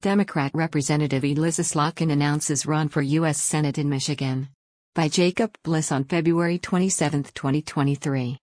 Democrat Representative Elissa Slotkin announces run for U.S. Senate in Michigan. By Jacob Bliss on February 27, 2023.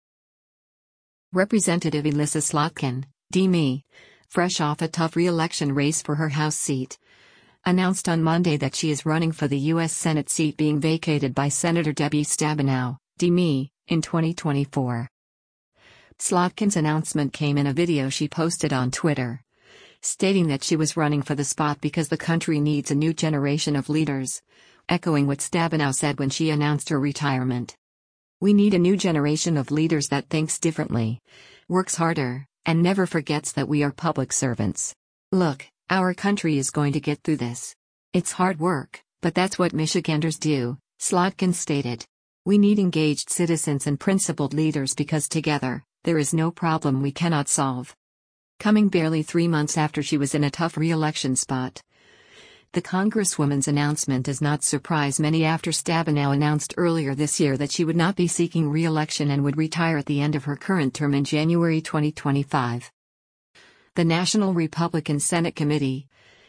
Representative Elissa Slotkin, D.Me., fresh off a tough re-election race for her House seat, announced on Monday that she is running for the U.S. Senate seat being vacated by Senator Debbie Stabenow, D.Me., in 2024. Slotkin's announcement came in a video she posted on Twitter, stating that she was running for the spot because the country needs a new generation of leaders, echoing what Stabenow said when she announced her retirement. "We need a new generation of leaders that thinks differently, works harder, and never forgets that we are public servants. Look, our country is going to get through this. It's hard work, but that's what Michiganders do," Slotkin stated. "We need engaged citizens and principled leaders because together, there is no problem we cannot solve." Coming barely 3 months after she was in a tough re-election spot, the Congresswoman's announcement does not surprise many after Stabenow announced earlier this year that she would not be seeking re-election and would retire at the end of her current term in January 2025. The National Republican Senate Committee,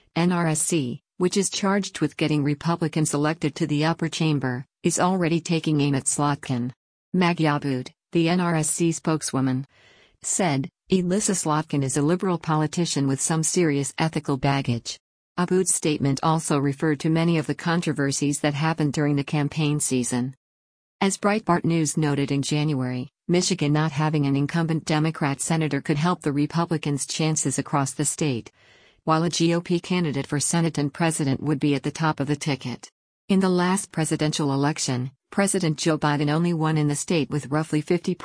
NRSC, which is charged with getting Republicans elected to the upper chamber, is already taking aim at Slotkin. Maggie Abood, the NRSC spokeswoman, said, "Elissa Slotkin is a liberal politician with some serious ethical baggage." Abood's statement also referred to many of the controversies that happened during the campaign season. As Breitbart News noted in January, Michigan not having an incumbent Democrat senator could help the Republicans' chances across the state, while a GOP candidate for Senate and president would be at the top of the ticket. In the last presidential election, President Joe Biden only won in the state with roughly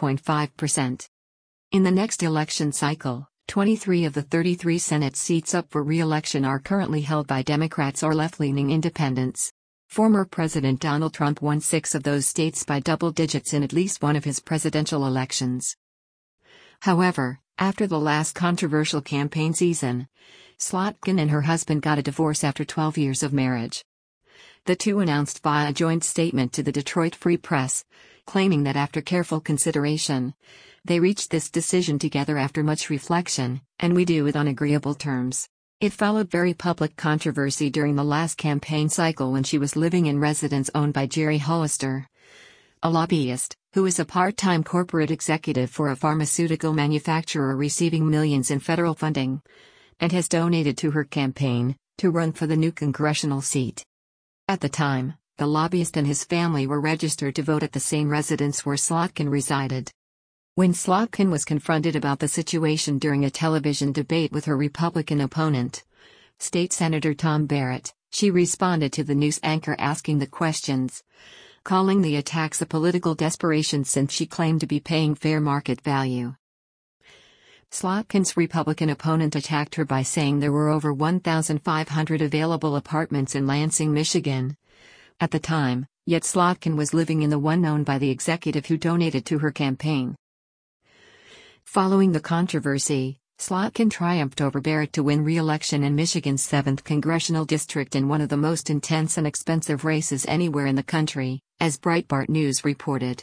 50.5%. In the next election cycle, 23 of the 33 Senate seats up for re-election are currently held by Democrats or left-leaning independents. Former President Donald Trump won 6 of those states by double digits in at least one of his presidential elections. However, after the last controversial campaign season, Slotkin and her husband got a divorce after 12 years of marriage. The two announced via a joint statement to the Detroit Free Press, claiming that after careful consideration, they reached this decision together after much reflection, and we do it on agreeable terms. It followed very public controversy during the last campaign cycle when she was living in residence owned by Jerry Hollister, a lobbyist, who is a part-time corporate executive for a pharmaceutical manufacturer receiving millions in federal funding, and has donated to her campaign to run for the new congressional seat. At the time, the lobbyist and his family were registered to vote at the same residence where Slotkin resided. When Slotkin was confronted about the situation during a television debate with her Republican opponent, State Senator Tom Barrett, she responded to the news anchor asking the questions, calling the attacks a political desperation since she claimed to be paying fair market value. Slotkin's Republican opponent attacked her by saying there were over 1,500 available apartments in Lansing, Michigan at the time, yet Slotkin was living in the one owned by the executive who donated to her campaign. Following the controversy, Slotkin triumphed over Barrett to win re-election in Michigan's 7th congressional district in one of the most intense and expensive races anywhere in the country, as Breitbart News reported.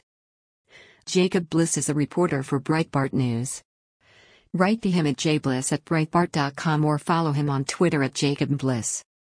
Jacob Bliss is a reporter for Breitbart News. Write to him at jbliss@breitbart.com or follow him on Twitter at jacobbliss.